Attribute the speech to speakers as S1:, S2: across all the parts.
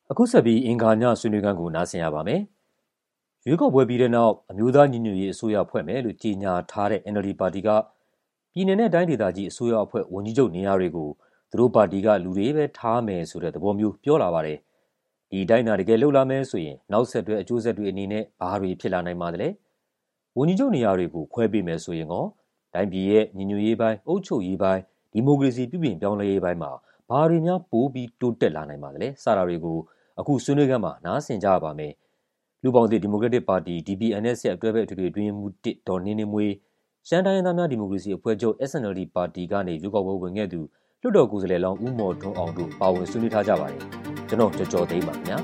S1: အခုဆက်ပြီးအင်္ဂါညဆွေးနွေးခန်းကိုနားဆင်ရပါမယ်။ရွေးကောက်ပွဲပြီးတဲ့နောက်အမျိုးသားညီညွတ်ရေးအစိုးရဖွဲ့မယ်လို့ကြေညာထားတဲ့ NLD ပါတီကပြည်내နဲ့တိုင်းဒေသကြီးအစိုးရအဖွဲ့ဝန်ကြီးချုပ်နေရာတွေကိုသူတို့ပါတီကလူတွေပဲထားမယ်ဆိုတဲ့သဘောမျိုးပြောလာပါတယ်။ဒီတိုင်းသာတကယ်လှုပ်လာမယ်ဆိုရင်နောက်ဆက်တွဲအကျိုးဆက်တွေအနေနဲ့ဘာတွေဖြစ်လာနိုင်ပါသလဲ။ဝန်ကြီးချုပ်နေရာတွေကိုခွဲပေးမယ်ဆိုရင်ကောတိုင်းပြည်ရဲ့ညီညွတ်ရေးပိုင်းအုပ်ချုပ်ရေးပိုင်းဒီမိုကရေစီပြုပြင်ပြောင်းလဲရေးပိုင်းမှာဘာတွေများပိုပြီးတိုးတက်လာနိုင်ပါသလဲ။စတာတွေကိုအခုဆွေးနွေးခန်းမှာနားဆင်ကြပါမယ်။လူ့ဘောင်သစ်ဒီမိုကရက်တစ်ပါတီ DPNS ရဲ့အတွဲဘက်အထွေထွေအတွင်းရေးမှူး1ဒေါ်နှင်းနှင်းမွေးရှမ်းတိုင်းရင်းသားများဒီမိုကရေစီအဖွဲ့ချုပ် SNLD ပါတီကနေရွေးကောက်ပွဲဝင်ခဲ့သူလွှတ်တော်ကိုယ်စားလှယ်လောင်းဦးမော်ထွန်းအောင်တို့ပါဝင်ဆွေးနွေးထားကြပါတယ်။ကျွန်တော်ကြော်သိမ်းပါခင်ဗျာ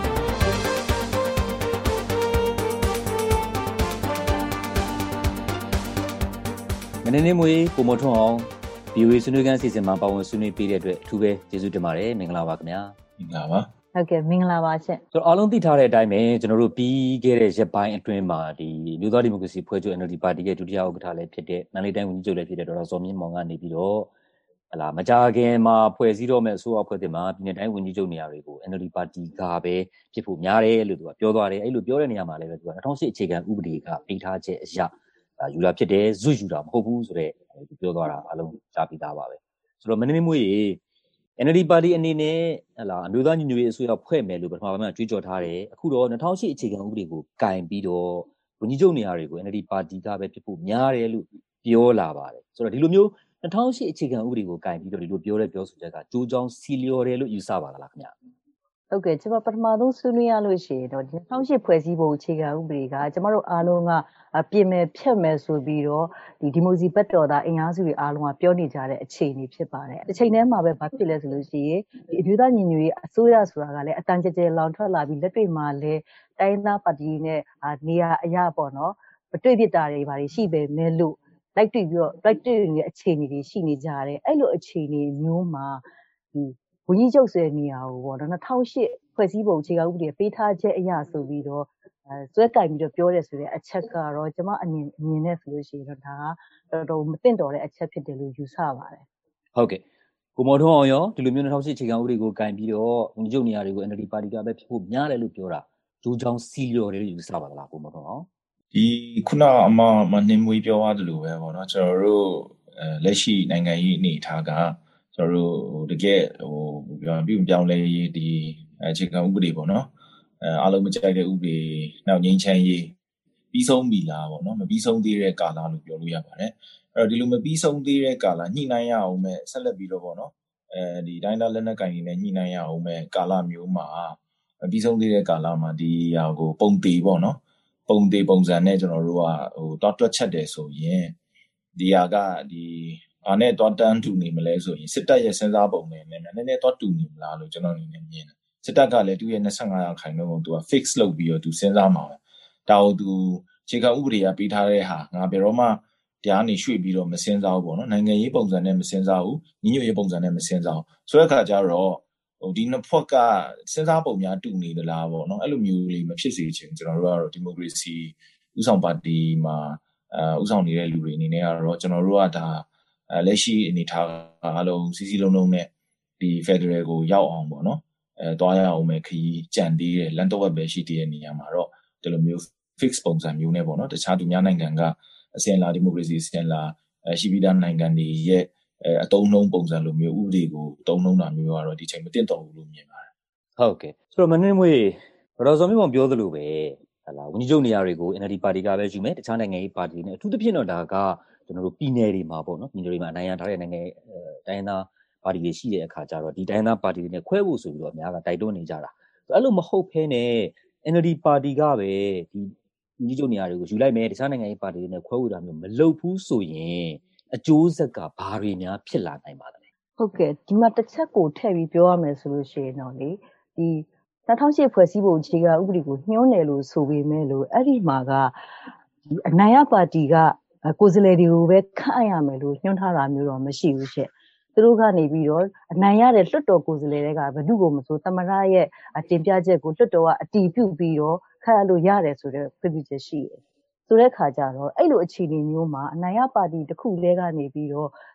S1: ။နှင်းနှင်းမွေးကိုမော်ထွန်းအောင် VOA ဆွေးနွေးခန်းစီစဉ်မှာပါဝင်ဆွေးနွေးပေးတဲ့အတွက်အထူးပဲကျေးဇူးတင်ပါတယ်။မင်္ဂလာပါခင်ဗျာ
S2: ။မင်္ဂလာပါ
S3: ။ဟုတ်ကဲ့မင်္ဂလာပါရှင်
S1: ။အားလုံးသိထားတဲ့အတိုင်းပဲကျွန်တော်တို့ပြီးခဲ့တဲ့ရက်ပိုင်းအတွင်းမှာဒီမြို့သားဒီမိုကရေစီဖွဲ့ချုပ် NLD ပါတီရဲ့ဒုတိယဥက္ကဋ္ဌလည်းဖြစ်တဲ့မန္တလေးတိုင်းဝန်ကြီးချုပ်လည်းဖြစ်တဲ့ဒေါက်တာဇော်မြင့်မောင်ကနေပြီးတော့မကြာခင်မှာဖွဲ့စည်းတော့မဲ့အစိုးရအဖွဲ့တင်မှာပြည်내တိုင်းဝန်ကြီးချုပ်နေရာတွေကို NLD ပါတီကပဲဖြစ်ဖို့များတယ်လို့သူကပြောသွားတယ်။အဲ့လိုပြောတဲ့နေရာမှာလည်းပဲသူက2008အခြေခံဥပဒေကပေးထားချက်အရယူတာဖြစ်တယ်ဇွတ်ယူတာမဟုတ်ဘူးဆိုတဲ့သူပြောသွားတာအားလုံးကြားပြီးသားပါပဲ။ဆိုတော့မင်းမွေးNLD ပါတီအနေနဲ့အမျိုးသားညီညွတ်ရေးအစိုးရဖွဲ့မယ်လို့ပထမပိုင်းမှာကြွေးကြော်ထားတယ်။အခုတော့2008အခြေခံဥပဒေကိုကင်ပြီးတော့ဝန်ကြီးချုပ်နေရာတွေကို NLD ပါတီကပဲဖြစ်ဖို့များတယ်လို့ပြောလာပါတယ်။ဆိုတော့ဒီလိုမျိုး2008အခြေခံဥပဒေကိုကင်ပြီးတော့ဒီလိုပြောတဲ့ပြောဆိုချက်ကကြိုးကြောင်းစီလျော်တယ်လို့ယူဆပါလားခင်ဗျာ။
S3: ဟုတ်ကဲ့ကျွန်မပထမဆုံးဆွေးနွေးရလို့ရှိရင်တော့2008ဖွဲ့စည်းပုံအခြေခံဥပဒေကကျွန်တော်တို့အားလုံးကပြင်မယ်ဖြတ်မယ်ဆိုပြီးတော့ဒီမိုကရေစီဘက်တော်သားအင်အားစုတွေအားလုံးကပြောနေကြတဲ့အခြေအနေဖြစ်ပါတယ်။တစ်ချိန်တည်းမှာပဲဘာဖြစ်လဲဆိုလို့ရှိရင်ဒီအမျိုးသားညီညွတ်ရေးအစိုးရဆိုတာကလည်းအတန်ကြဲလောင်ထွက်လာပြီးလက်တွေ့မှာလည်းတိုင်းသားပါတီနဲ့နေရာအရာပေါ့နော်မတွေ့ပြတာတွေဘာတွေရှိပေမဲ့လို့လိုက်တွေ့ပြီးတော့လိုက်တွေ့နေတဲ့အခြေအနေတွေရှိနေကြတယ်။အဲ့လိုအခြေအနေမျိုးမှာဒီဝန်ကြီးချုပ်ဆိုတဲ့နေရာကိုပေါ့နော်2008ဖွဲ့စည်းပုံအခြေခံဥပဒေပေးထားချက်အရဆိုပြီးတော့စွဲကင်ပြီးတော့ပြောတယ်ဆိုတဲ့အချက်ကတော့ကျွန်မအမြင်နဲ့ဆိုလို့ရှိရင်တော့ဒါကတော်တော်မသင့်တော်တဲ့အချက်ဖြစ်တယ်လို့ယူဆပါတယ်
S1: ။ဟုတ်ကဲ့ကိုမော်ထွန်းအောင်ရောဒီလိုမျိုး2008အခြေခံဥပဒေကိုကင်ပြီးတော့ဝန်ကြီးချုပ်နေရာတွေကို NLD ပါတီကပဲဖြစ်ဖို့များတယ်လို့ပြောတာဂျိုးချောင်းစီလျော်တယ်လို့ယူဆပါသလားကိုမော်ထွန်းအောင်
S2: ဒီခုနမနှင်းမွေးပြောရတယ်လို့ပဲပေါ့နော်ကျွန်တော်တို့လက်ရှိနိုင်ငံရေးအနေအထားကကျွန်တော်တို့တကယ်ပြုပြောင်းလဲရေးဒီအခြေခံဥပဒေပေါ့နော်အားလုံးမကြိုက်တဲ့ဥပဒေနောက်ငြိမ်းချမ်းရေးပြီးဆုံးပြီလားပေါ့နော်မပြီးဆုံးသေးတဲ့ကာလလို့ပြောလို့ရပါတယ်အဲ့တော့ဒီလိုမပြီးဆုံးသေးတဲ့ကာလညှိနှိုင်းရအောင်မဲ့ဆက်လက်ပြီးတော့ပေါ့နော်ဒီတိုင်းသားလက်နက်ကိုင်တွေနဲ့ညှိနှိုင်းရအောင်မဲ့ကာလမျိုးမှာပြီးဆုံးသေးတဲ့ကာလမှာဒီဟာကိုပုံသေးပေါ့နော်ပုံသေးပုံစံနဲ့ကျွန်တော်တို့ကတွက်ချက်တယ်ဆိုရင်ဒီဟာကဒီအားနဲ့တွက်တန်းတူနေမလဲဆိုရင်စစ်တပ်ရဲ့စဉ်းစားပုံနဲ့နည်းနည်းတွက်တူနေမလားလို့ကျွန်တော်အနေနဲ့မြင်တယ်စစ်တပ်ကလည်းသူ့ရဲ့25%ကိုသူက fix လုပ်ပြီးတော့သူစဉ်းစားမှာပဲဒါကိုသူခြေခံဥပဒေကပေးထားတဲ့ဟာငါဘယ်တော့မှတရားနေရွှေ့ပြီးတော့မစဉ်းစားဘူးပေါ့နော်နိုင်ငံရေးပုံစံနဲ့မစဉ်းစားဘူးညီညွတ်ရေးပုံစံနဲ့မစဉ်းစားဘူးဆိုတဲ့အခါကျတော့ဒီနှစ်ဖွဲ့ကစဉ်းစားပုံများတူနေသလားပေါ့နော်အဲ့လိုမျိုးလေးမဖြစ်စေချင်ကျွန်တော်တို့ကတော့ဒီမိုကရေစီဥဆောင်ပါတီမှာဥဆောင်နေတဲ့လူတွေအနေနဲ့ကတော့ကျွန်တော်တို့ကဒါလက်ရှိအနေထားအားလုံးစီစီလုံးလုံးနဲ့ဒီ Federal ကိုရောက်အောင်ပေါ့နော်တွားရအောင်မဲ့ခရီးကြံသေးတယ်လန်တော့ဝက်ပဲရှိသေးတဲ့နေရာမှာတော့ဒီလိုမျိုး fix ပုံစံမျိုးနဲ့ပေါ့နော်တခြားသူများနိုင်ငံကအစဉ်လာဒီမိုကရေစီအစဉ်လာရှိပြီးသားနိုင်ငံတွေရဲ့အတုံးနှုံးပုံစံလိုမျိုးဥပဒေကိုတုံးနှုံးတာမျိုးကတော့ဒီချိန်မတင်တော့ဘူးလို့မြင်ပါတယ်
S1: ဟုတ်ကဲ့ဆိုတော့မနှင်းမွေဒေါက်တာဇော်မြင့်မောင်ပြောသလိုပဲဝန်ကြီးချုပ်နေရာတွေကို NLD ပါတီကပဲယူမယ်တခြားနိုင်ငံရေးပါတီတွေနဲ့အထူးသဖြင့်တော့ဒါကကျွန်တော်တို့ပြည်နယ်တွေမှာပေါ့နော်ပြည်နယ်တွေမှာနိုင်ရန်ထားတဲ့နိုင်ငံတိုင်းသားပါတီတွေရှိတဲ့အခါကျတော့ဒီတိုင်းသားပါတီတွေနဲ့ခွဲဖို့ဆိုပြီးတော့အများကတိုက်တွန်းနေကြတာအဲ့လိုမဟုတ်ဘဲနဲ့ NLD ပါတီကပဲဒီဝန်ကြီးချုပ်နေရာတွေကိုယူလိုက်မယ်တခြားနိုင်ငံရေးပါတီတွေနဲ့ခွဲဝေတာမျိုးမလုပ်ဘူးဆိုရင်အကျိုးဆက်ကဘာတွေများဖြစ်လာနိုင်ပါသလဲ
S3: ဟုတ်ကဲ့ဒီမှာတစ်ချက်ကိုထည့်ပြီးပြောရမယ်ဆိုလို့ရှိရင်တော့လေဒီ2008ဖွဲ့စည်းပုံအခြေခံဥပဒေကိုညှိုးနယ်လို့ဆိုပေမဲ့လို့အဲ့ဒီမှာကဒီအနိုင်ရပါတီကကိုယ်စားလှယ်တွေကိုပဲခန့်အပ်ရမယ်လို့ညွှန်းထားတာမျိုးတော့မရှိဘူးရှင့်သူတို့ကနေပြီးတော့အနိုင်ရတဲ့လွှတ်တော်ကိုယ်စားလှယ်တွေကဘယ်သူ့ကိုမဆိုသမ္မတရဲ့တင်ပြချက်ကိုလွှတ်တော်ကအတည်ပြုပြီးတော့ခန့်အပ်လို့ရတယ်ဆိုတဲ့ပြည့်ပြည့်ချက်ရှိတယ်ဆိုတဲ့ခါကျတော့အဲ့လိုအခြေအနေမျိုးမှာအနိုင်ရပါတီတစ်ခုလဲကနေပြီးတော့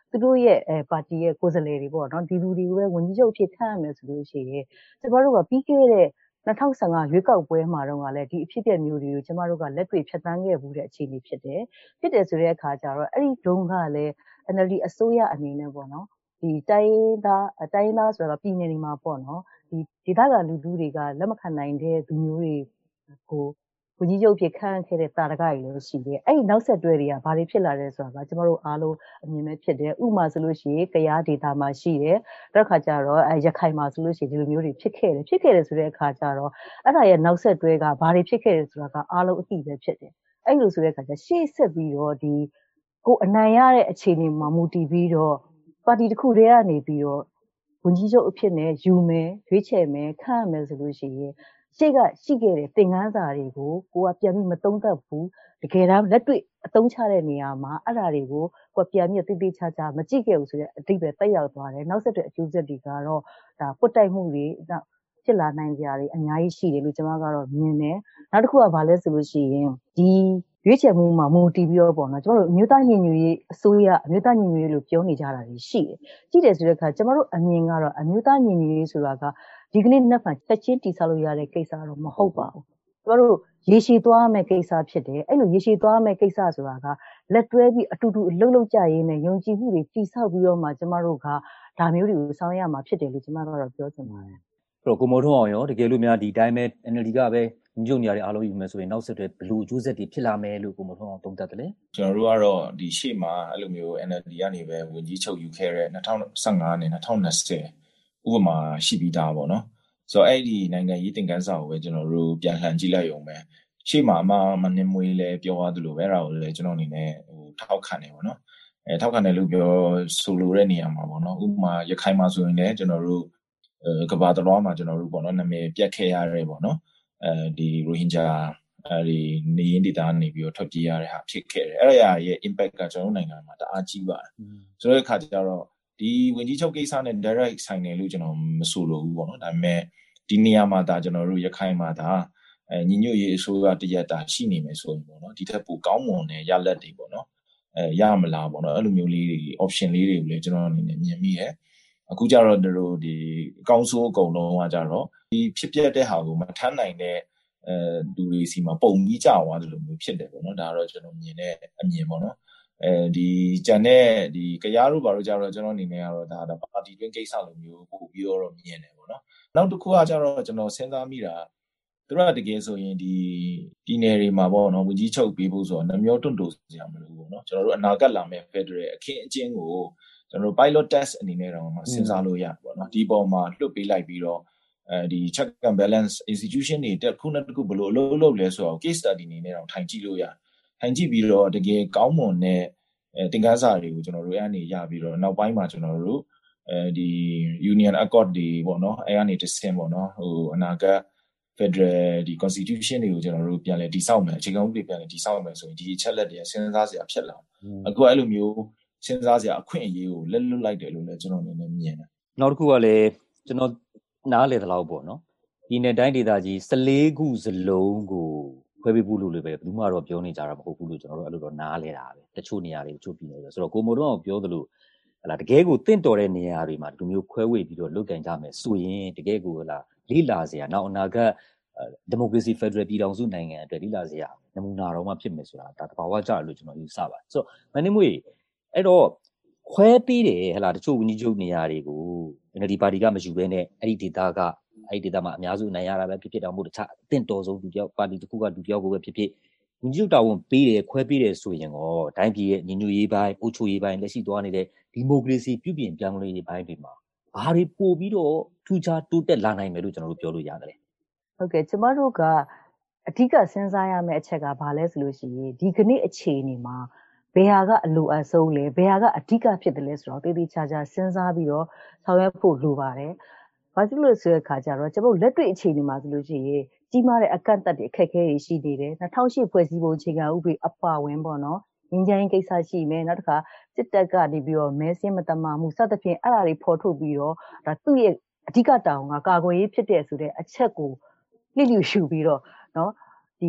S3: သူတို့ရဲ့ပါတီရဲ့ကိုယ်စားလှယ်တွေပေါ့နော်ဒီလူတွေကိုပဲဝန်ကြီးချုပ်ဖြစ်ခန့်ရမယ်ဆိုလို့ရှိရင်ကျမတို့ကပြီးခဲ့တဲ့2015ရွေးကောက်ပွဲမှာတော့လည်းဒီအဖြစ်အပျက်မျိုးတွေကိုကျမတို့ကလက်တွေ့ဖြတ်သန်းခဲ့မှုတဲ့အခြေအနေဖြစ်တယ်ဆိုတဲ့အခါကျတော့အဲ့ဒီတုန်းကလည်း NLD အစိုးရအနေနဲ့ပေါ့နော်ဒီတိုင်းရင်းသားဆိုတာကပြည်နယ်တွေမှာပေါ့နော်ဒီဒေသခံလူထုတွေကလက်မခံနိုင်တဲ့လူမျိုးတွေကိုဝန်ကြီးချုပ်ဖြစ်ခန့်ခဲ့တဲ့တာရကကြီးလည်းရှိတယ်အဲ့ဒီနောက်ဆက်တွဲတွေကဘာတွေဖြစ်လာလဲဆိုတာကကျမတို့အားလုံးအမြင်ပဲဖြစ်တယ်ဥပမာဆိုလို့ရှိရင်ကရားဒေတာမှာရှိတယ်နောက်တစ်ခါကျတော့ရခိုင်မှာဆိုလို့ရှိရင်ဒီလိုမျိုးတွေဖြစ်ခဲ့တယ်ဆိုတဲ့အခါကျတော့အဲ့ဒါရဲ့နောက်ဆက်တွဲကဘာတွေဖြစ်ခဲ့တယ်ဆိုတာကအားလုံးအသိပဲဖြစ်တယ်အဲ့လိုဆိုတဲ့အခါကျရှေ့ဆက်ပြီးတော့ဒီကိုအနိုင်ရတဲ့အခြေအနေမှာမူတည်ပြီးတော့ပါတီတစ်ခုတည်းကနေပြီးတော့ဝန်ကြီးချုပ်အဖြစ်နဲ့ယူမယ်ရွေးချယ်မယ်ခန့်ရမယ်ဆိုလို့ရှိရင်ရှေ့ကရှိခဲ့တဲ့သင်ခန်းစာတွေကိုကိုကပြန်ပြီးမသုံးသပ်ဘူးတကယ်တမ်းလက်တွေ့အသုံးချတဲ့နေရာမှာအဲ့ဒါတွေကိုကိုပြန်ပြီးတိတိကျကျမကြည့်ခဲ့ဘူးဆိုတဲ့အဓိပ္ပာယ်တက်ရောက်သွားတယ်နောက်ဆက်တွဲအကျိုးဆက်တွေကတော့ဒါပွတ်တိုက်မှုတွေနောက်ဖြစ်လာနိုင်ကြတွေအများကြီးရှိတယ်လို့ကျွန်မကတော့မြင်တယ်နောက်တစ်ခုကဘာလဲဆိုလို့ရှိရင်ဒီရွေးချယ်မှုမှာမူတည်ပြီးတော့ပေါ့နော်ကျွန်တော်တို့အမျိုးသားညီညွတ်ရေးအစိုးရအမျိုးသားညီညွတ်ရေးလို့ပြောနေကြတာရှိတယ်ကြည့်တယ်ဆိုတဲ့အခါကျွန်တော်တို့အမြင်ကတော့အမျိုးသားညီညွတ်ရေးဆိုတာကဒီကနေ့နှစ်ဖန်ချက်ချင်းတည်ဆောက်လို့ရတဲ့ကိစ္စတော့မဟုတ်ပါဘူးကျွန်တော်တို့ရေရှည်သွားမယ့်ကိစ္စဖြစ်တယ်အဲ့လိုရေရှည်သွားမယ့်ကိစ္စဆိုတာကလက်တွဲပြီးအတူတူအလုပ်လုပ်ကြရင်းနဲ့ယုံကြည်မှုတွေတည်ဆောက်ပြီးတော့မှကျွန်တော်တို့ကဒါမျိုးတွေကိုဆောင်ရွက်ရမှာဖြစ်တယ်လို့ကျွန်မကတော့ပြောချင်ပါတယ်
S1: အဲ့တော့ကိုမော်ထွန်းအောင်ရောတကယ်လို့များဒီတိုင်းပဲ NLD ကပဲညွှန်နေရတဲ့အားလုံးယူမယ်ဆိုရင်နောက်ဆက်တွဲဘယ်လိုအကျိုးဆက်တွေဖြစ်လာမယ်လို့ကိုမော်ထွန်းအောင်သုံးသပ်တယ်လေ
S2: ကျွန်တော်တို့ကတော့ဒီရှေ့မှာအဲ့လိုမျိုး NLD ကနေပဲဝင်ကြီးချုပ်ယူခဲ့တဲ့2015နဲ့2020ဥပမာရှိပြီးသားပေါ့နော်ဆိုတော့အဲ့ဒီနိုင်ငံရေးသင်ခန်းစာကိုပဲကျွန်တော်တို့ပြန်လှန်ကြည့်လိုက်ရုံပဲရှေ့မှာမနှင်းမွေးလဲပြောရတယ်လို့ပဲအဲ့ဒါကိုလည်းကျွန်တော်အနေနဲ့ထောက်ခံတယ်ပေါ့နော်ထောက်ခံတယ်လို့ပြောဆိုလိုတဲ့နေရာမှာပေါ့နော်ဥပမာရခိုင်မှာဆိုရင်လည်းကျွန်တော်တို့ကဘာတလွားမှာကျွန်တော်တို့ပေါ့နော်နာမည်ပြတ်ခဲ့ရတယ်ပေါ့နော်ဒီရိုဟင်ဂျာဒီနေရင်းဒေသကနေပြီးတော့ထွက်ပြေးရတဲ့ဟာဖြစ်ခဲ့တယ်အဲ့ဒါရဲ့ impact ကကျွန်တော်တို့နိုင်ငံမှာတအားကြီးပါတယ်ဆိုတဲ့အခါကျတော့ဒီဝင်ကြီးချုပ်ကိစ္စနဲ့ direct ဆိုင်တယ်လို့ကျွန်တော်မဆိုလိုဘူးပေါ့နော်ဒါပေမဲ့ဒီနေရာမှာဒါကျွန်တော်တို့ရခိုင်မှာဒါညီညွတ်ရေးအစိုးရတရက်တာရှိနေမယ်ဆိုရင်ပေါ့နော်ဒီထက်ပိုကောင်းမွန်တဲ့ရလဒ်တွေပေါ့နော်ရမလားပေါ့နော်အဲ့လိုမျိုးလေးတွေ option လေးတွေကိုလည်းကျွန်တော်အနေနဲ့မြင်မိတယ်အခုကျတော့တို့ဒီအကောင်းဆုံးအကုန်လုံးကကြတော့ဒီဖြစ်ပျက်တဲ့ဟာကိုမထမ်းနိုင်တဲ့လူတွေစီမှာပုံပြီးကြသွားတယ်လို့မျိုးဖြစ်တယ်ပေါ့နော်ဒါကတော့ကျွန်တော်မြင်တဲ့အမြင်ပေါ့နော်ဒီကြံတဲ့ဒီကရားတို့ဘာလို့ကြတော့ကျွန်တော်အနေနဲ့ကတော့ဒါပါတီတွင်းကိစ္စလိုမျိုးပို့ပြီးတော့မြင်တယ်ပေါ့နော်နောက်တစ်ခုကကြတော့ကျွန်တော်စဉ်းစားမိတာသူတို့ကတကယ်ဆိုရင်ဒီပြည်နယ်တွေမှာပေါ့နော်ဝင်ကြီးချုပ်ပေးဖို့ဆိုတော့နှမျောတွန့်တိုစရာမလိုဘူးပေါ့နော်ကျွန်တော်တို့အနာဂတ်လာမဲ့ Federal အခင်းအကျင်းကိုကျွန်တော်တို့ pilot test အနေနဲ့တော့စဉ်းစားလို့ရတယ်ပေါ့နော်ဒီပေါ်မှာလွှတ်ပေးလိုက်ပြီးတော့ဒီ check and balance institution တွေတစ်ခုနဲ့တစ်ခုဘယ်လိုအလုပ်လဲဆိုတော့ case study အနေနဲ့တော့ထိုင်ကြည့်လို့ရတယ်ထိုင်ကြည့်ပြီးတော့တကယ်ကောင်းမွန်တဲ့သင်ခန်းစာတွေကိုကျွန်တော်တို့အဲ့အနေရပြီးတော့နောက်ပိုင်းမှာကျွန်တော်တို့ဒီ union accord တွေပေါ့နော်အဲ့အနေတစ်ဆင့်ပေါ့နော်ဟိုအနာဂတ် Federal ဒီ constitution တွေကိုကျွန်တော်တို့ပြန်လဲတည်ဆောက်မယ်အခြေခံဥပဒေပြန်လဲတည်ဆောက်မယ်ဆိုရင်ဒီအချက်လက်တွေစဉ်းစားစရာဖြစ်လာအခုအဲ့လိုမျိုးစဉ်းစားစရာအခွင့်အရေးကိုလက်လွတ်လိုက်တယ်လို့လည်းကျွန်တော်အနေနဲ့မြင်တယ်
S1: နောက်တစ်ခုကလည်းကျွန်တော်နားလေတဲ့လောက်ပေါ့နော်ဒီနေ့တိုင်းဒေသကြီး14ခုစလုံးကိုခွဲပေးဖို့လို့လည်းပဲဘယ်သူမှတော့ပြောနေကြတာမဟုတ်ဘူးလို့ကျွန်တော်တို့အဲ့လိုတော့နားလဲတာပဲတချို့နေရာတွေတချို့ပြည်နယ်တွေဆိုတော့ကိုမိုးတော့ပြောသလိုဟလာတကယ်ကိုတင့်တော်တဲ့နေရာတွေမှာဒီမျိုးခွဲဝေပြီးတော့လုတ်ကန်ကြမယ်ဆိုရင်တကယ်ကိုဟလာလေးလာစရာနောက်အနာဂတ်ဒီမိုကရေစီဖက်ဒရယ်ပြည်ထောင်စုနိုင်ငံအတွက်လေးလာစရာနမူနာတော်မှဖြစ်မယ်ဆိုတာဒါတဘာဝကြတယ်လို့ကျွန်တော်ယူဆပါတယ်ဆိုတော့မင်းမွေအဲ့တော့ခွဲပေးတယ်ဟလာတချို့ဝန်ကြီးချုပ်နေရာတွေကို NLD ပါတီကမယူဘဲနဲ့အဲ့ဒီဒေသမှာအများစုနိုင်ရတာပဲဖြစ်တော့မို့တခြားအသင့်တော်ဆုံးလူတယောက်ပါတီတစ်ခုကလူတယောက်ကိုပဲဖြစ်ဝန်ကြီးချုပ်တာဝန်ပေးတယ်ခွဲပေးတယ်ဆိုရင်တော့တိုင်းပြည်ရဲ့ညီညွတ်ရေးပိုင်းအုပ်ချုပ်ရေးပိုင်းလက်ရှိသွားနေတဲ့ဒီမိုကရေစီပြုပြင်ပြောင်းလဲရေးပိုင်းတွေမှာဘာတွေပို့ပြီးတော့ထူးခြားတိုးတက်လာနိုင်မယ်လို့ကျွန်တော်တို့ပြောလို့ရတယ်
S3: ဟုတ်ကဲ့ကျမတို့ကအဓိကစဉ်းစားရမယ့်အချက်ကဘာလဲဆိုလို့ရှိရင်ဒီကနေ့အခြေအနေမှာဘယ်ဟာကအလိုအဆုံးလဲဘယ်ဟာကအဓိကဖြစ်တယ်လဲဆိုတော့တေးသေးချာချာစဉ်းစားပြီးတော့ဆောင်ရွက်ဖို့လိုပါတယ်။ဘာဖြစ်လို့ဆိုတဲ့အခါကျတော့ကျမတို့လက်တွေ့အခြေအနေမှာဆိုလို့ရှိရင်ကြီးမားတဲ့အကန့်အသတ်တွေအခက်အခဲတွေရှိနေတယ်2008ဖွဲ့စည်းပုံအခြေခံဥပဒေအပါဝင်ပေါ့နော်ငင်းချိုင်းကိစ္စရှိမယ်နောက်တစ်ခါစစ်တပ်ကနေပြီးတော့မဲစင်းမတမာမှုစသဖြင့်အဲ့ဒါတွေဖော်ထုတ်ပြီးတော့ဒါသူ့ရဲ့အဓိကတာဝန်ကကာကွယ်ရေးဖြစ်တဲ့ဆိုတဲ့အချက်ကိုလျှို့ရှုပြီးတော့နော်ဒီ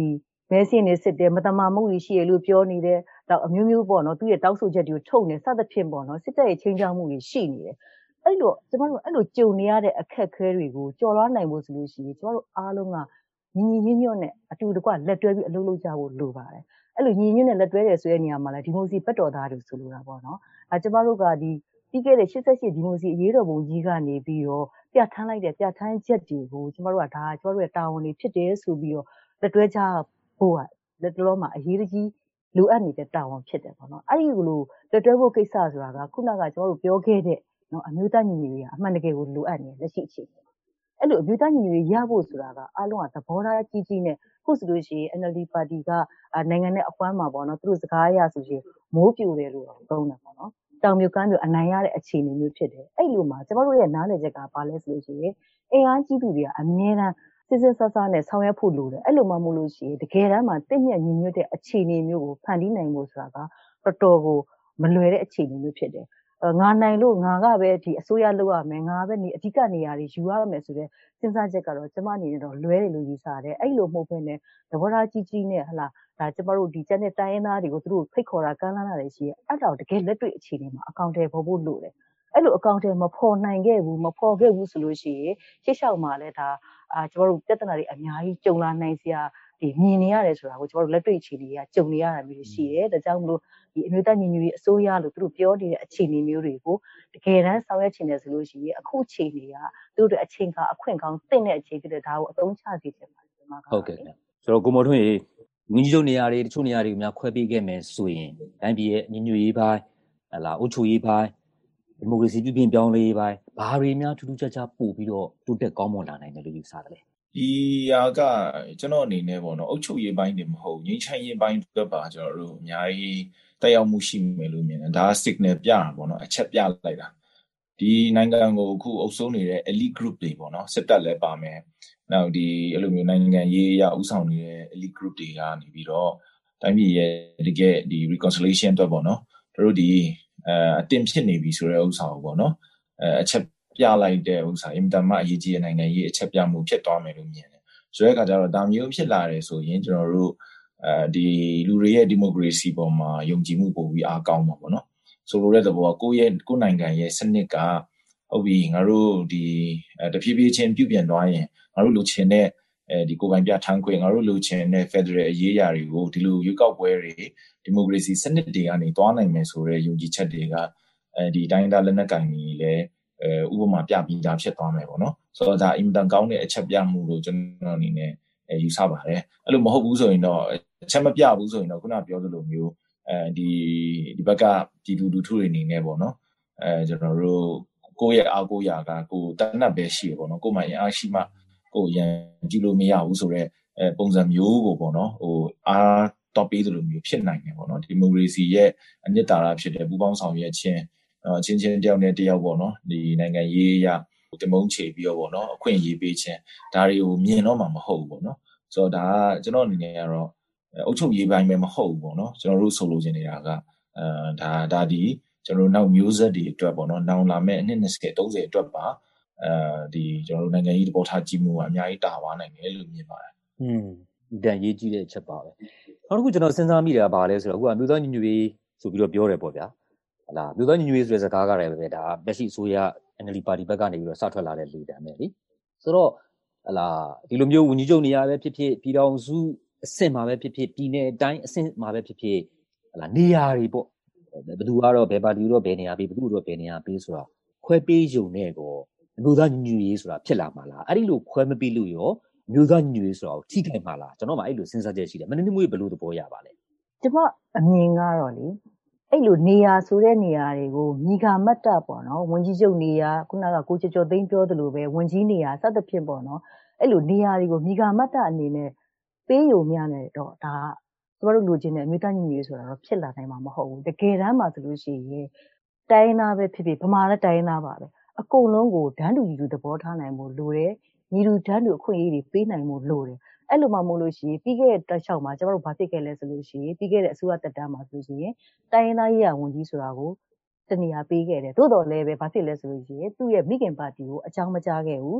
S3: မဲစင်းနေစစ်တယ်မတမာမှုတွေရှိရလို့ပြောနေတယ်တော့အမျိုးမျိုးပေါ့နော်သူရဲ့တောက်ဆိုချက်တွေကိုထုတ်နေစသဖြင့်ပေါ့နော်စစ်တပ်ရဲ့ချင်းချောက်မှုတွေရှိနေတယ်အဲ့လိုကျမတို့အဲ့လိုကြုံနေရတဲ့အခက်အခဲတွေကိုကြော်လွှားနိုင်ဖို့ဆိုလို့ရှိရင်ကျမတို့အားလုံးကညီညီညွတ်ညွတ်နဲ့အတူတကွလက်တွဲပြီးအလုပ်လုပ်ကြဖို့လိုပါတယ်အဲ့လိုညီညွတ်နဲ့လက်တွဲတယ်ဆိုတဲ့နေရာမှာလည်းဒီမိုစီပတ်တော်သားတွေဆိုလိုတာပေါ့နော်ကျမတို့ကဒီပြီးခဲ့တဲ့88ဒီမိုစီအရေးတော်ပုံကြီးကနေပြီးတော့ပြဋ္ဌာန်းလိုက်တဲ့ပြဋ္ဌာန်းချက်တွေကိုကျမတို့ကဒါကျမတို့ရဲ့တာဝန်တွေဖြစ်တယ်ဆိုပြီးတော့လက်တွဲကြဖို့ကလက်တော်မှာအရေးကြီးလိုအပ်နေတဲ့တာဝန်ဖြစ်တယ်ပေါ့နော်အဲ့ဒီလိုလက်တွဲဖို့ကိစ္စဆိုတာကခုနကကျမတို့ပြောခဲ့တဲ့နော်အမျိုးသားညီညွတ်ရေးအမှန်တကယ်ကိုလိုအပ်နေလက်ရှိအခြေအနေအဲ့လိုအမျိုးသားညီညွတ်ရေးရဖို့ဆိုတာကအားလုံးကသဘောထားကြီးကြီးနဲ့ခုဆိုလို့ရှိရင် NLD ပါတီကနိုင်ငံနဲ့အခွမ်းမှာပေါ့နော်သူတို့စကားအရဆိုရင်မိုးပြိုတယ်လို့သုံးတယ်ပေါ့နော်တောင်မြကမ်းမျိုးအနိုင်ရတဲ့အခြေအနေမျိုးဖြစ်တယ်အဲ့လိုမှာကျမတို့ရဲ့နားလည်ချက်ကဘာလဲဆိုလို့ရှိရင်အင်အားကြီးသူတွေကအမြဲတမ်းစစ်စစ်ဆဆနဲ့ဆောင်ရွက်ဖို့လိုတယ်အဲ့လိုမှမို့လို့ရှိရင်တကယ်တမ်းမှာတင့်မြတ်ညီညွတ်တဲ့အခြေအနေမျိုးကိုဖန်တီးနိုင်ဖို့ဆိုတာကတော်တော်ကိုမလွယ်တဲ့အခြေအနေမျိုးဖြစ်တယ်ငါနိုင်လို့ငါကပဲဒီအစိုးရလုပ်ရမယ်ငါပဲအဓိကနေရာတွေယူရမယ်ဆိုတဲ့စဉ်းစားချက်ကတော့ကျမအနေနဲ့တော့လွဲတယ်လို့ယူဆတယ်အဲ့လိုမဟုတ်ဘဲနဲ့သဘောထားကြီးကြီးနဲ့ဟလာဒါကျမတို့ဒီကျန်တဲ့တိုင်းရင်းသားတွေကိုသူတို့ဖိတ်ခေါ်တာကမ်းလှမ်းတာတွေရှိရဲအဲ့တော့တကယ်လက်တွေ့အခြေအနေမှာအကောင့်တွေပေါ်ဖို့လိုတယ်အဲ့လိုအကောင့်တွေမဖော်နိုင်ခဲ့ဘူးမဖော်ခဲ့ဘူးဆိုလို့ရှိရင်ရှေ့လျှောက်မှာလည်းဒါကျမတို့ပြဿနာတွေအများကြီးကြုံလာနိုင်စရာဒီမြင်နေရတယ်ဆိုတာကိုကျမတို့လက်တွေ့အခြေအနေကကြုံနေရတာမျိုးရှိတယ်ဒါကြောင့်မလို့ဒီအမျိုးသားညီညွတ်ရေးအစိုးရလို့သူတို့ပြောနေတဲ့အခြေအနေမျိုးတွေကိုတကယ်တမ်းဆောင်ရွက်ချင်တယ်ဆိုလို့ရှိရင်အခုအခြေအနေကသူတို့အချိန်ကအခွင့်ကောင်းတင့်တဲ့အချိန်ဖြစ်တဲ့ဒါကိုအသုံးချစေချင်ပါတယ်ဒီမှာက
S1: ဟုတ်ကဲ့ဆိုတော့ကိုမော်ထွန်းရေငင်းကြီးချုပ်နေရာတွေတချို့နေရာတွေကိုများခွဲပေးခဲ့မယ်ဆိုရင်တိုင်းပြည်ရဲ့ညီညွတ်ရေးပိုင်းဟလာအုပ်ချုပ်ရေးပိုင်းဒီမိုကရေစီပြုပြင်ပြောင်းလဲရေးပိုင်းဘာတွေများထူးထူးခြားခြားပို့ပြီးတော့တိုးတက်ကောင်းမွန်လာနိုင်တယ်လို့ယူဆတယ်လေ
S2: ဒီဟာကကျွန်တော်အနေနဲ့ပေါ့နော်အုပ်ချုပ်ရေးပိုင်းတွေမဟုတ်ငြိမ်းချမ်းရေးပိုင်းတွေပါကျွန်တော်တို့အများကြီးတက်ရောက်မှုရှိမယ်လို့မြင်တယ်ဒါက signal ပြတာပေါ့နော်အချက်ပြလိုက်တာဒီနိုင်ငံကိုအခုအုပ်စိုးနေတဲ့ elite group တွေပေါ့နော်စစ်တပ်လည်းပါမယ်နောက်ဒီအဲ့လိုမျိုးနိုင်ငံရေးအရဥဆောင်နေတဲ့ elite group တွေကနေပြီးတော့တိုင်းပြည်ရဲ့တကယ်ဒီ reconciliation အတွက်ပေါ့နော်တို့ဒီအတင်ဖြစ်နေပြီဆိုတဲ့ဥစ္စာကိုပေါ့နော်အချက်ပြလိုက်တဲ့ဥစ္စာအင်တာမအရေးကြီးတဲ့နိုင်ငံရေးအချက်ပြမှုဖြစ်သွားမယ်လို့မြင်တယ်ဆိုတဲ့အခါကျတော့ဒါမျိုးဖြစ်လာတယ်ဆိုရင်ကျွန်တော်တို့ဒီလူတွေရဲ့ဒီမိုကရေစီပေါ်မှာယုံကြည်မှုပိုပြီးအားကောင်းမှာပေါ့နော်ဆိုလိုတဲ့သဘောကကိုယ့်နိုင်ငံရဲ့စနစ်ကဟုတ်ပြီငါတို့ဒီတဖြည်းဖြည်းချင်းပြုပြင်သွားရင်ငါတို့လူချင်းတဲ့ဒီကိုယ်ပိုင်ပြဋ္ဌာန်းခွင့်ငါတို့လူချင်းတဲ့ Federal အရေးအရာတွေကိုဒီလိုရွေးကောက်ပွဲတွေဒီမိုကရေစီစနစ်တွေကနေသွားနိုင်မယ်ဆိုတဲ့ယုံကြည်ချက်တွေကဒီတိုင်းသားလက်နက်ကိုင်တွေလည်းဥပမာပြပြီးသားဖြစ်သွားမယ်ပေါ့နော်ဆိုတော့ဒါအင်တန်ကောင်းတဲ့အချက်ပြမှုလို့ကျွန်တော်အနေနဲ့ယူဆပါတယ်အဲ့လိုမဟုတ်ဘူးဆိုရင်တော့အချက်မပြဘူးဆိုရင်တော့ခုနပြောသလိုမျိုးဒီဘက်ကပြည်သူလူထုတွေအနေနဲ့ပေါ့နော်ကျွန်တော်တို့ကိုယ့်ရဲ့အားကိုးရာကကိုယ်တနတ်ပဲရှိရပေါ့နော်ကိုယ်မှအင်အားရှိမှကိုယ်ရန်ကြည့်လို့မရဘူးဆိုတော့ပုံစံမျိုးကိုပေါ့နော်ဟိုအားတော့ပေးသလိုမျိုးဖြစ်နိုင်တယ်ပေါ့နော်ဒီမိုကရေစီရဲ့အနှစ်သာရဖြစ်တဲ့ပူးပေါင်းဆောင်ရွက်ခြင်းချင်းချင်းတယောက်နဲ့တယောက်ပေါ့နော်ဒီနိုင်ငံရေးအရတမုံချေပြီးတော့ပေါ့နော်အခွင့်အရေးပေးခြင်းဒါတွေကိုမြင်တော့မှမဟုတ်ဘူးပေါ့နော်ဆိုတော့ဒါကကျွန်တော်အနေနဲ့ကတော့အုပ်ချုပ်ရေးပိုင်းပဲမဟုတ်ဘူးပေါ့နော်ကျွန်တော်တို့ဆိုလိုချင်နေတာကဒါဒီကျွန်တော်တို့နောက်မျိုးဆက်တွေအတွက်ပေါ့နော်နောင်လာမဲ့အနှစ်20 30အတွက်ပါဒီကျွန်တော်တို့နိုင်ငံရေးသဘောထားကြီးမှုကအများကြီးတာပါနိုင်တယ်လို့မြင်ပါတယ်
S1: တန်ရေးကြီးတဲ့အချက်ပါပဲနောက်တစ်ခုကျွန်တော်စဉ်းစားမိတာကဘာလဲဆိုတော့အခုကမြို့သားညီညွတ်ရေးဆိုပြီးတော့ပြောတယ်ပေါ့ဗျာဟလာမြို့သားညီညွတ်ရေးဆိုတဲ့စကားကလည်းပဲဒါလက်ရှိအစိုးရ NLD ပါတီဘက်ကနေပြီးတော့စထွက်လာတဲ့လေတံပဲလေဆိုတော့ဟလာဒီလိုမျိုးဝန်ကြီးချုပ်နေရာပဲဖြစ်ဖြစ်ပြည်တော်စုအဆင့်မှာပဲဖြစ်ဖြစ်ပြည်နယ်အတိုင်းအဆင့်မှာပဲဖြစ်ဖြစ်ဟလာနေရာတွေပေါ့ဘယ်သူကတော့ဘယ်ပါတီတော့ဘယ်နေရာပေးဘယ်သူတော့ဘယ်နေရာပေးဆိုတာခွဲပေးယုံနဲ့ကောမြို့သားညီညွတ်ရေးဆိုတာဖြစ်လာမှာလားအဲ့ဒီလိုခွဲမပေးလို့ရောမြို့သားညီညွတ်ရေးဆိုတာကိုထိခိုက်မှာလားကျွန်တော်မှအဲ့လိုစဉ်းစားချက်ရှိတယ်မင်းတို့မျိုးဘယ်လိုသဘောရပါလဲ
S3: ကျမအမြင်ကတော့လေအဲ့လိုနေရာဆိုတဲ့နေရာတွေကိုမိဂါမတ်တပေါ့နော်ဝန်ကြီးချုပ်နေရာခုနကကိုကျော်သိန်းပြောသလိုပဲဝန်ကြီးနေရာစသဖြင့်ပေါ့နော်အဲ့လိုနေရာတွေကိုမိဂါမတ်တအနေနဲ့ပေးယုံများနေတော့ဒါကျမတို့လူချင်းနဲ့အမျိုးသားညီညွတ်ရေးဆိုတာတော့ဖြစ်လာနိုင်မှာမဟုတ်ဘူးတကယ်တမ်းမှာဆိုလို့ရှိရင်တိုင်းသားပဲဖြစ်ဖြစ်ဗမာလည်းတိုင်းသားပါပဲအကုန်လုံးကိုတန်းတူညီတူသဘောထားနိုင်ဖို့လိုတယ်ညီတူတန်းတူအခွင့်အရေးတွေပေးနိုင်ဖို့လိုတယ်အဲ့လိုမှမို့လို့ရှိရင်ပြီးခဲ့တဲ့တက်လျှောက်မှာကျမတို့ဘာဖြစ်ခဲ့လဲဆိုလို့ရှိရင်ပြီးခဲ့တဲ့အစိုးရတက်တန်းမှာဆိုလို့ရှိရင်တိုင်းရင်းသားရေးရာဝန်ကြီးဆိုတာကိုတနေရာပေးခဲ့တယ်သို့တော်လည်းပဲဘာဖြစ်လဲဆိုလို့ရှိရင်သူ့ရဲ့မိခင်ပါတီကိုအကြောင်းမကြားခဲ့ဘူး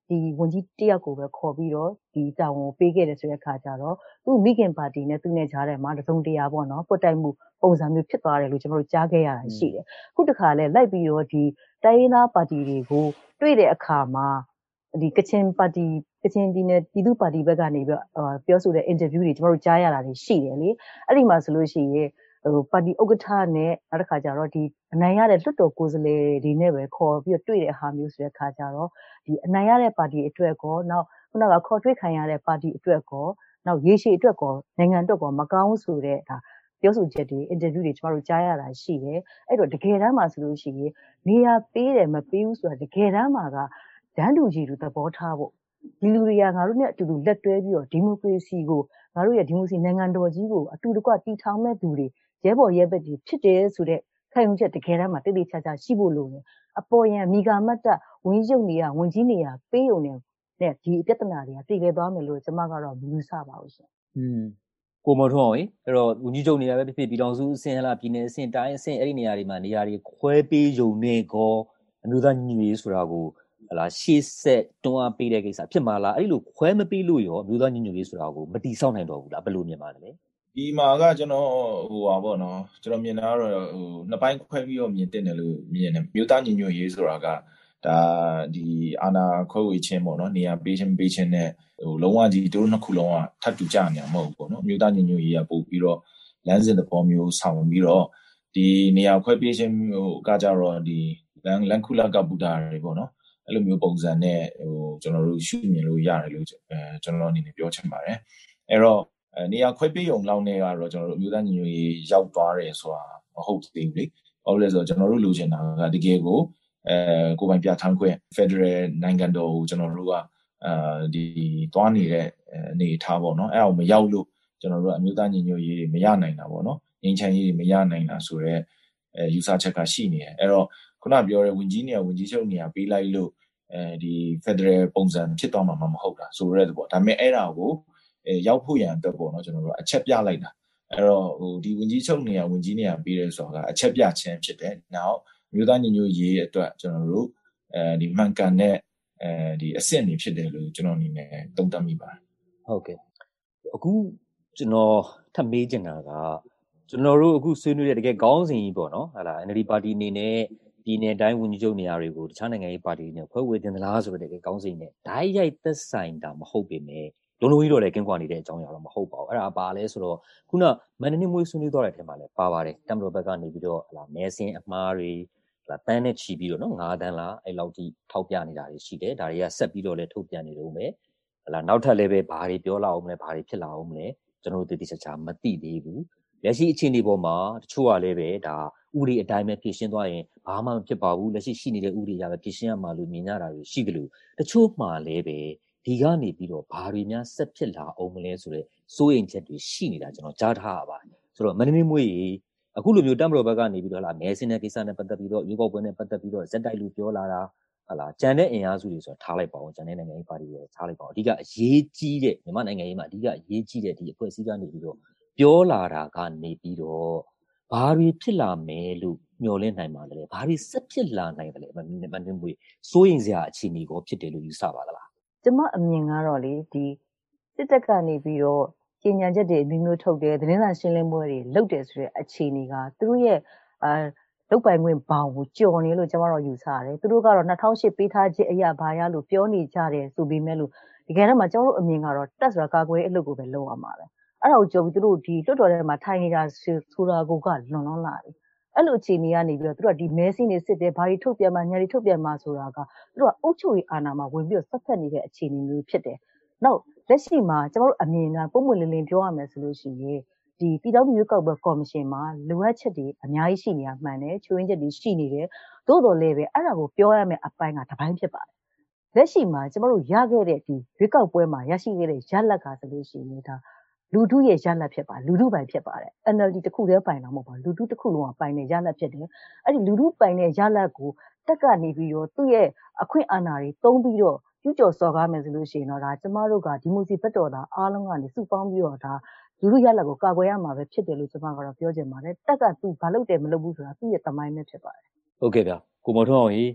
S3: ဒီဝန်ကြီးတယောက်ကိုပဲခေါ်ပြီးတော့ဒီတာဝန်ကိုပေးခဲ့တယ်ဆိုတဲ့အခါကျတော့သူ့မိခင်ပါတီနဲ့သူနဲ့ကြားထဲမှာတစုံတရာပေါ့နော်ပွတ်တိုက်မှုပုံစံမျိုးဖြစ်သွားတယ်လို့ကျွန်တော်တို့ကြားခဲ့ရတာရှိတယ်ခုတခါလဲလိုက်ပြီးတော့ဒီတိုင်းရင်းသားပါတီတွေကိုတွေ့တဲ့အခါမှာဒီကချင်ပြည်နယ်ပြည်သူ့ပါတီဘက်ကနေပြီးပြောဆိုတဲ့ interview တွေကျွန်တော်တို့ကြားရတာတွေရှိတယ်လေအဲ့ဒီမှာဆိုလို့ရှိရင်ပါတီဥက္ကဋ္ဌနဲ့နောက်တစ်ခါကျတော့ဒီအနိုင်ရတဲ့လွှတ်တော်ကိုယ်စားလှယ်တွေနဲ့ပဲခေါ်ပြီးတွေ့တဲ့ဟာမျိုးဆိုတဲ့အခါကျတော့ဒီအနိုင်ရတဲ့ပါတီအတွက်ကောနောက်ခုနကခေါ်တွေ့ခံရတဲ့ပါတီအတွက်ကောနောက်ရေရှည်အတွက်ကောနိုင်ငံအတွက်ကောမကောင်းဆိုတဲ့ဒါပြောဆိုချက်တွေ interview တွေကျွန်တော်တို့ကြားရတာရှိတယ်အဲ့တော့တကယ်တမ်းမှာဆိုလို့ရှိရင်နေရာပေးတယ်မပေးဘူးဆိုတာတကယ်တမ်းမှာကဒန်းတူကြီးလူသဘောထားဖို့ဒီလူတွေကငါတို့နဲ့အတူတူလက်တွဲပြီးတော့ဒီမိုကရေစီကိုငါတို့ရဲ့ဒီမိုကရေစီနိုင်ငံတော်ကြီးကိုအတူတကွတည်ထောင်မဲ့သူတွေရဲဘော်ရဲဘက်ကြီးဖြစ်တယ်ဆိုတဲ့ခံယူချက်တကယ်တမ်းမှာတိတိကျကျရှိဖို့လိုတယ်အပေါ်ယံမိဂါမတ်တဝင်ရုပ်နေရဝင်ကြီးနေရပေးုံနဲ့ဒီပြဿနာတွေကတည်ခဲ့သွားမယ်လို့ကျွန်မကတော့မယူဆပါဘူးရှင်
S1: ကိုမော်ထွန်းအောင်အဲ့တော့ဦးကြီးချုပ်နေရာပဲဖြစ်ဖြစ်ပြည်တော်စုအဆင့်ဟလားပြည်နယ်အဆင့်တိုင်းအဆင့်အဲ့ဒီနေရာတွေမှာနေရာတွေခွဲပေးယုံနေကောအမျိုးသားညီညွတ်ရေးဆိုတာကိုဟလားရှေ့ဆက်တွန်းအားပေးတဲ့ကိစ္စဖြစ်မှာလားအဲ့လိုခွဲမပေးလို့ရောအမျိုးသားညီညွတ်ရေးဆိုတာကိုမတီးဆောက်နိုင်တော့ဘူးလားဘယ်လိုမြင်ပါလဲ
S2: ဒီမှာကကျွန်တော်ပေါ့နော်ကျွန်တော်မြင်တာကတော့နှစ်ပိုင်းခွဲပြီးတော့မြင်တင်တယ်လို့မြင်တယ်မြို့သားညီညွတ်ရေးဆိုတာကဒါဒီအာနာခွဲဝေခြင်းပေါ့နော်နေရာပေးခြင်းနဲ့လုံးဝကြီးတို့နှစ်ခုလုံးကထပ်တူကြနေမှာမဟုတ်ဘူးပေါ့နော်မြို့သားညီညွတ်ရေးကပို့ပြီးတော့လမ်းစဉ်သဘောမျိုးဆောင်ပြီးတော့ဒီနေရာခွဲပေးခြင်းကကြတော့ဒီလန်ခုလကပူတာတွေပေါ့နော်အဲ့လိုမျိုးပုံစံနဲ့ကျွန်တော်တို့ရှုမြင်လို့ရတယ်လို့ကျွန်တော်အနေနဲ့ပြောချင်ပါတယ်အဲ့တော့နေရာခွဲပေးုံလောက်နဲ့ကတော့ကျွန်တော်တို့အမျိုးသားညီညွတ်ရေးရောက်သွားတယ်ဆိုတာမဟုတ်သေးဘူးလေ။ဘာလို့လဲဆိုတော့ကျွန်တော်တို့လိုချင်တာကတကယ်ကိုကိုယ်ပိုင်ပြဋ္ဌာန်းခွင့် Federal နိုင်ငံတော်ကိုကျွန်တော်တို့ကဒီသွားနေတဲ့အနေထားပေါ့နော်။အဲ့အောင်မရောက်လို့ကျွန်တော်တို့အမျိုးသားညီညွတ်ရေးမရနိုင်တာပေါ့နော်။ငြိမ်းချမ်းရေးမရနိုင်တာဆိုတော့ယူဆချက်ကရှိနေတယ်။အဲ့တော့ခုနပြောတဲ့ဝင်ကြီးနေရာဝင်ကြီးချုပ်နေရာပေးလိုက်လို့ဒီ Federal ပုံစံဖြစ်သွားမှာမဟုတ်တာဆိုရဲပေါ့။ဒါပေမဲ့အဲ့ဒါကိုရောက်ဖို့ရန်အတွက်ပေါ့နော်ကျွန်တော်တို့အချက်ပြလိုက်တာအဲ့တော့ဒီဝင်ကြီးချုပ်နေရာဝင်ကြီးနေရာပေးရဲဆိုတာကအချက်ပြခြင်းဖြစ်တယ်နောက်မြို့သားညီညွတ်ရေးအတွက်ကျွန်တော်တို့ဒီမှန်ကန်တဲ့ဒီအဆင့်တွေဖြစ်တယ်လို့ကျွန်တော်အနေနဲ့သုံးသပ်မိပါတယ်
S1: ဟုတ်ကဲ့အခုကျွန်တော်ထပ်မေးချင်တာကကျွန်တော်တို့အခုဆွေးနွေးတဲ့တကယ်ခေါင်းစဉ်ကြီးပေါ့နော်ဟာလား NLD ပါတီအနေနဲ့ပြည်နယ်တိုင်းဝန်ကြီးချုပ်နေရာတွေကိုတခြားနိုင်ငံရေးပါတီတွေနဲ့ဖွဲ့ဝေတင်သလားဆိုတဲ့တကယ်ခေါင်းစဉ်နဲ့ဓာတ်ရိုက်သက်ဆိုင်တာမဟုတ်ပေမဲ့လုံးလုံးကြီးတော့လည်းကင်းကွာနေတဲ့အကြောင်းအရာတော့မဟုတ်ပါဘူးအဲ့ဒါပါလဲဆိုတော့ခုနမန္တလေးမွေးဆွေးနွေးသွားတဲ့အထက်မှာလည်းပါပါတယ်တမ်ဘရိုဘက်ကနေပြီးတော့ဟလာမဲစင်းအမှားတွေဟလာတန်းနဲ့ချီပြီးတော့နော်9တန်းလားအဲ့လောက်ထိထောက်ပြနေတာတွေရှိတယ်ဒါတွေကဆက်ပြီးတော့လည်းထုတ်ပြန်နေတော့မယ်ဟလာနောက်ထပ်လည်းပဲဘာတွေပြောလာအောင်မလဲဘာတွေဖြစ်လာအောင်မလဲကျွန်တော်တို့တည်တည်ချာမသိသေးဘူးလက်ရှိအခြေအနေပေါ်မှာတချို့ကလည်းပဲဒါဥပဒေအတိုင်းပဲဖြည့်ရှင်းသွားရင်ဘာမှမဖြစ်ပါဘူးလက်ရှိရှိနေတဲ့ဥပဒေအရပဲဖြည့်ရှင်းရမှာလို့မြင်ကြတာတွေရှိတယ်လို့တချို့မှလည်းပဲဒီကနေပြီးတော့ဘာတွေများဆက်ဖြစ်လာအောင်မလဲဆိုတော့စိုးရိမ်ချက်တွေရှိနေတာကျွန်တော်ကြားထားရပါတယ်ဆိုတော့မန္တလေးမွေးအခုလိုမျိုးတမ်ဘရိုဘက်ကနေပြီးတော့ဟလာမဲစင်းတဲ့ကိစ္စနဲ့ပတ်သက်ပြီးတော့ရုပ်ောက်ပွဲနဲ့ပတ်သက်ပြီးတော့ဇက်တိုက်လူပြောလာတာဟလာကြံတဲ့အင်အားစုတွေဆိုတော့ထားလိုက်ပါအောင်ကြံတဲ့နိုင်ငံရေးပါတီတွေထားလိုက်ပါအောင်အဓိကအရေးကြီးတဲ့မြန်မာနိုင်ငံရေးမှာအဓိကအရေးကြီးတဲ့ဒီအဖွဲ့အစည်းကနေပြီးတော့ပြောလာတာကနေပြီးတော့ဘာတွေဖြစ်လာမယ်လို့မျှော်လင့်နိုင်ပါလဲဘာတွေဆက်ဖြစ်လာနိုင်တယ်လဲမန္တလေးမွေးစိုးရိမ်စရာအခြေအနေကိုဖြစ်တယ်လို့ယူဆပါသလား
S3: ကျမအမြင်ကတော့လေဒီစစ်တပ်ကနေပြီးတော့ကြေညာချက်တွေအမျိုးမျိုးထုတ်တယ်သတင်းစာရှင်းလင်းပွဲတွေလုပ်တယ်ဆိုတဲ့အခြေအနေကသူတို့ရဲ့လုတ်ပိုင်ခွင့်ဘောင်ကိုကျော်နေလို့ကျမတို့ယူဆရတယ်သူတို့ကတော့2008ပေးထားချက်အရာဘာရလို့ပြောနေကြတယ်ဆိုပေမဲ့လို့တကယ်တော့မှကျမတို့အမြင်ကတော့တက်ဆိုတာကာကွယ်အလုပ်ကိုပဲလုပ်ရမှာပဲအဲ့ဒါကိုကြော်ပြီးသူတို့ဒီလွတ်တော်ထဲမှာထိုင်နေတာဆိုတာကိုကလွန်လွန်းလာတယ်အဲ့လိုအခြေအနေကနေပြီးတော့သူတို့ကဒီမဲစင်းတွေစစ်တယ်ဘာတွေထုတ်ပြန်မှညာတွေထုတ်ပြန်မှဆိုတာကသူတို့ကအုပ်ချုပ်ရေးအာဏာမှာဝင်ပြီးတော့ဆက်ဖက်နေတဲ့အခြေအနေမျိုးဖြစ်တယ်။နောက်လက်ရှိမှာကျမတို့အမြင်ကပုံမှန်လင်းလင်းပြောရမယ်ဆိုလို့ရှိရင်ဒီပြည်ထောင်စုရွေးကောက်ပွဲကော်မရှင်မှာလိုအပ်ချက်တွေအများကြီးရှိနေတာမှန်တယ်ချိုးရင်းချက်တွေရှိနေတယ်။သို့တော်လည်းပဲအဲ့ဒါကိုပြောရမယ့်အပိုင်းကတစ်ပိုင်းဖြစ်ပါတယ်။လက်ရှိမှာကျမတို့ရခဲ့တဲ့ဒီရွေးကောက်ပွဲမှာရရှိခဲ့တဲ့ရလဒ်ကဆိုလို့ရှိရင်ဒါလူထုရဲ့ရလဒ်ဖြစ်ပါလူထုပိုင်ဖြစ်ပါတယ် NLD တခုတည်းပိုင်တာမဟုတ်ပါလူထုတစ်ခုလုံးကပိုင်တဲ့ရလဒ်ဖြစ်တယ်အဲ့ဒီလူထုပိုင်တဲ့ရလဒ်ကိုတက်ကနေပြီးတော့သူ့ရဲ့အခွင့်အာဏာတွေသုံးပြီးတော့ကျူးကျော်စော်ကားမယ်ဆိုလို့ရှိရင်တော့ဒါကျမတို့ကဒီမိုစီဘက်တော်သားအားလုံးကနေစုပေါင်းပြီးတော့ဒါလူထုရလဒ်ကိုကာကွယ်ရမှာပဲဖြစ်တယ်လို့ကျမကတော့ပြောချင်ပါတယ်တက်ကသူဘာလုပ်တယ်မလုပ်ဘူးဆိုတာသူ့ရဲ့သမိုင်းပဲဖြစ်ပါတယ်
S1: ဟုတ်ကဲ့ဗျာကိုမော်ထွန်းအောင်ကြီးဒီ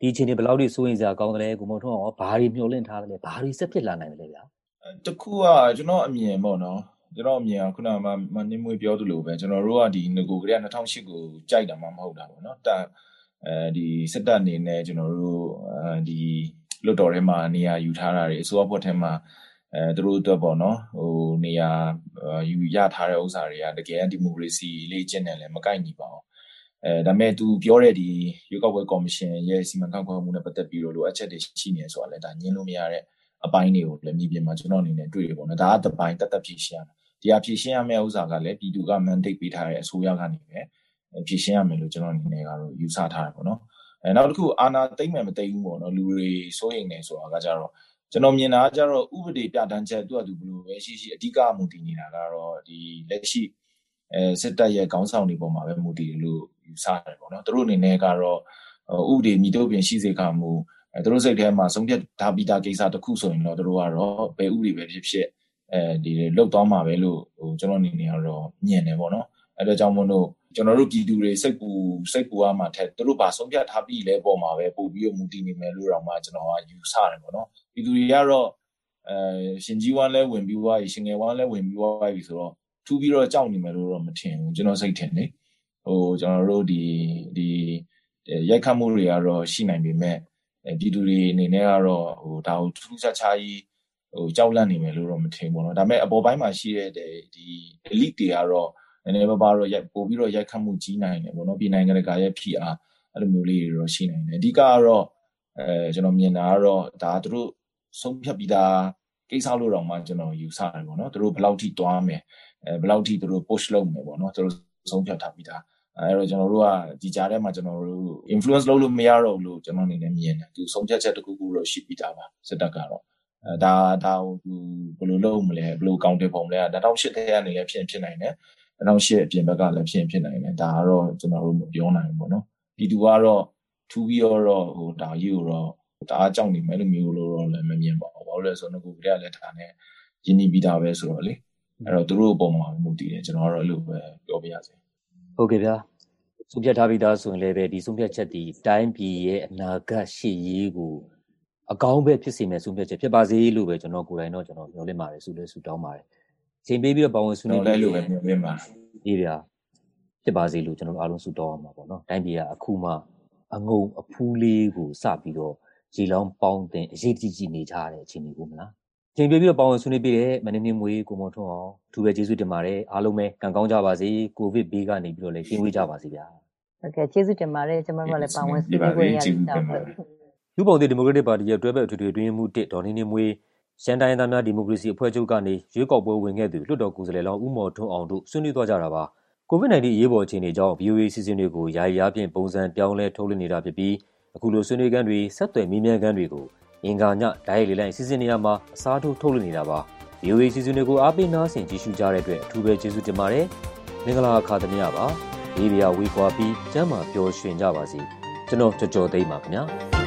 S1: ဒီအခြေအနေဘယ်လောက်ထိစိုးရင်စရာကောင်းတယ်လဲကိုမောင်ထွန်းအောင်ဘာတွေမျှော်လင့်ထားတယ်လဲဘာတွေဆက်ဖြစ်လာနိုင်တယ်လဲဗျာ
S2: တခုကကျွန်တော်အမြင်ပေါ့နော်ကျွန်တော်အမြင်ကခုနကမနှင်းမွေးပြောသလိုပဲကျွန်တော်တို့ကဒီငကိုကလေး2008ကိုကြိုက်တာမှမဟုတ်တာပေါ့နော်ဒီစစ်တပ်အနေနဲ့ကျွန်တော်တို့ဒီလွတ်တော်ထဲမှာနေရာယူထားတာတွေအစိုးရဘက်ထဲမှာသူတို့အတွက်ပေါ့နော်နေရာယူရထားတဲ့ဥစ္စာတွေကတကယ်ဒီမိုကရေစီလေးကျင့်တယ်လည်းမကိုက်ညီပါဘူးဒါပေမဲ့သူပြောတဲ့ဒီရွေးကောက်ပွဲကော်မရှင်ရဲ့စီမံခန့်ခွဲမှုနဲ့ပတ်သက်ပြီးတော့လိုအပ်ချက်တွေရှိနေဆိုတာလည်းဒါညှင်းလို့မရတဲ့အပိုင်းတွေကိုလည်းမြေပြင်မှာကျွန်တော်အနေနဲ့တွေ့ရပေါ့နော်ဒါကတပိုင်းတက်ဖြည့်ရှင်းရမယ်ဒီအဖြည့်ရှင်းရမယ့်ဥစ္စာကလည်းပြည်သူက mandate ပေးထားတဲ့အစိုးရကနေပဲဖြည့်ရှင်းရမယ်လို့ကျွန်တော်အနေနဲ့ကတော့ယူဆထားတယ်ပေါ့နော်နောက်တစ်ခုအာဏာသိမ်းမယ်မသိမ်းဘူးပေါ့နော်လူတွေစိုးရိမ်နေဆိုတာကကြတော့ကျွန်တော်မြင်တာကကြတော့ဥပဒေပြဋ္ဌာန်းချက်သူ့အတူဘယ်လိုပဲရှိအဓိကမူတည်နေတာကတော့ဒီလက်ရှိစစ်တပ်ရဲ့ခေါင်းဆောင်တွေပေါ်မှာပဲမူတည်လို့ယူဆတယ်ပေါ့နော်သူတို့အနေနဲ့ကတော့ဥပဒေမြစ်တို့ပြင်ရှိစေခါမှုသူတို့စိတ်ထဲမှာဆုံးဖြတ်ထားပြီးသားကိစ္စတစ်ခုဆိုရင်တော့သူတို့ကတော့ဘယ်ဥပဒေပဲဖြစ်ဒီလောက်သွားမှာပဲလို့ကျွန်တော်အနေနဲ့ကတော့မြင်တယ်ပေါ့နော်အဲ့ဒါကြောင့်မို့လို့ကျွန်တော်တို့ပြည်သူတွေစိတ်ပူရမှာထက်သူတို့ဘာဆုံးဖြတ်ထားပြီးလဲပေါ်မှာပဲပို့ပြီးတော့မူတည်နေမယ်လို့တော့မှကျွန်တော်ကယူဆတယ်ပေါ့နော်ပြည်သူတွေကတော့ရှင်ကြီးဝမ်းလဲဝင်ပြီးွားပြီရှင်ငယ်ဝမ်းလဲဝင်ပြီးွားပြီဆိုတော့ထူးပြီးတော့ကြောက်နေမယ်လို့တော့မထင်ဘူးကျွန်တော်စိတ်ထင်တယ်ကျွန်တော်တို့ဒီရိုက်ခတ်မှုတွေကတော့ရှိနိုင်ပေမဲ့ပြည်သူတွေအနေနဲ့ကတော့ဒါကိုထူးခြားခြားကြီးကြောက်လန့်နေမယ်လို့တော့မထင်ဘူးเนาะဒါပေမဲ့အပေါ်ပိုင်းမှာရှိတဲ့ဒီ elite တွေကတော့နည်းနည်းပါးပါတော့ပို့ပြီးတော့ရိုက်ခတ်မှုကြီးနိုင်တယ်ပေါ့เนาะပြည်နိုင်ငံတကာရဲ့ PR အဲ့လိုမျိုးလေးတွေတော့ရှိနိုင်တယ်အဓိကကတော့ကျွန်တော်မြင်တာကတော့ဒါသူတို့ဆုံးဖြတ်ပြီးသားကိစ္စလို့တော့မှကျွန်တော်ယူဆတယ်ပေါ့เนาะသူတို့ဘယ်လောက်ထိတွားမယ်ဘယ်လောက်ထိသူတို့ push လုပ်မယ်ပေါ့เนาะသူတို့ဆုံးဖြတ်ထားပြီးသားအဲ့တော့ကျွန်တော်တို့ကဒီကြားထဲမှာကျွန်တော်တို့ influence လုပ်လို့မရတော့ဘူးလို့ကျွန်တော်အနေနဲ့မြင်တယ်သူဆုံးဖြတ်ချက်တစ်ခုခုတော့ရှိပြီးသားပါစစ်တပ်ကတော့ဒါဘယ်လိုလုပ်မလဲဘယ်လိုကောင်းတဲ့ပုံလဲ2008ထဲကနေလည်းဖြစ်နိုင်တယ်2008အပြင်ဘက်ကလည်းဖြစ်နိုင်တယ်ဒါကတော့ကျွန်တော်တို့မပြောနိုင်ဘူးပေါ့နော်ပြည်သူကတော့ထူးပြီးတော့ဒါကြီးကိုတော့ဒါအကြောင်းနေမယ်လို့မျိုးလို့တော့လည်းမမြင်ပါဘူးဘာလို့လဲဆိုတော့ကိုကလည်းဒါနဲ့ရင်းနှီးပြီးသားပဲဆိုတော့လေအဲ့တော့သူတို့အပေါ်မှာမူတည်တယ်ကျွန်တော်ကတော့အဲ့လိုပဲပြောပြရစေ
S1: ဟုတ်ကဲ့ဗျာဆုံးဖြတ်ထားပြီးသားဆိုရင်လည်းပဲဒီဆုံးဖြတ်ချက်ဒီတိုင်းပြည်ရဲ့အနာဂတ်ရှေ့ရေးကိုအကောင်းပဲဖြစ်စေမယ်ဆုံးဖြတ်ချက်ဖြစ်ပါစေလို့ပဲကျွန်တော်ကိုယ်တိုင်တော့ကျွန်တော်မျှော်လင့်ပါတယ်ဆုတောင်းပါတယ်ချိန်ပေးပြီးတော့ပါဝင်ဆုနေ
S2: တယ်လို့ပဲမျှော်လင့်ပါ
S1: အေးဗျာဖြစ်ပါစေလို့ကျွန်တော်အားလုံးဆုတောင်းအောင်ပါပေါ့နော်တိုင်းပြည်ကအခုမှအငုံအဖူးလေးကိုစပြီးတော့ရေလောင်းပေါင်းတင်အရေးကြီးနေကြတဲ့အခြေအနေကိုမလားချိန်ပေးပြီးတော့ပါဝင်ဆုနေပြီးတဲ့မနေ့နေ့မွေးကိုမောင်ထွန်းအောင်အထူးပဲကျေးဇူးတင်ပါတယ်အားလုံးပဲကံကောင်းကြပါစေကိုဗစ်ဘေးကနေပြီးတော့လည်းကင်းဝေးကြပါစေဗျာ
S3: ဟုတ်ကဲ့ကျေးဇူးတင်ပါတယ်ကျွန်တော်တို့လည်းပါဝင်ဆုနေခွင့်ရတာပါ
S1: လူ့ဘောင်သစ်ဒီမိုကရက်တစ်ပါတီရဲ့တွဲဘက်အထွေထွေအတွင်းမှု1ဒေါ်နေနေမွေးရှမ်းတိုင်းသားများဒီမိုကရေစီအဖွဲ့ချုပ်ကနေရွေးကောက်ပွဲဝင်ခဲ့သူလွှတ်တော်ကိုယ်စားလှယ်လောင်းဦးမော်ထွန်းအောင်တို့ဆွေးနွေးသွားကြတာပါကိုဗစ် -19 အရေးပေါ်အခြေအနေကြောင့် VOA စီစဉ်တွေကိုယာယီအားဖြင့်ပုံစံပြောင်းလဲထုတ်လွှင့်နေတာဖြစ်ပြီးအခုလိုဆွေးနွေးခန်းတွေဆက်သွယ်မေးမြန်းခန်းတွေကိုအင်္ဂါညဓာတ်ရိုက်လေလိုင်းစီစဉ်နေရမှာအစားထိုးထုတ်လွှင့်နေတာပါ VOA စီစဉ်တွေကိုအားပေးနားဆင်ကြည့်ရှုကြတဲ့အတွက်အထူးပဲကျေးဇူးတင်ပါတယ်မင်္ဂလာအခါသမယပါဒီဗီယာဝေးကွာပြီးကျမ်းမာပျော်ရွှင်ကြပါစေကျွန်တော်ကြော်သိမ်းပါခင်ဗျာ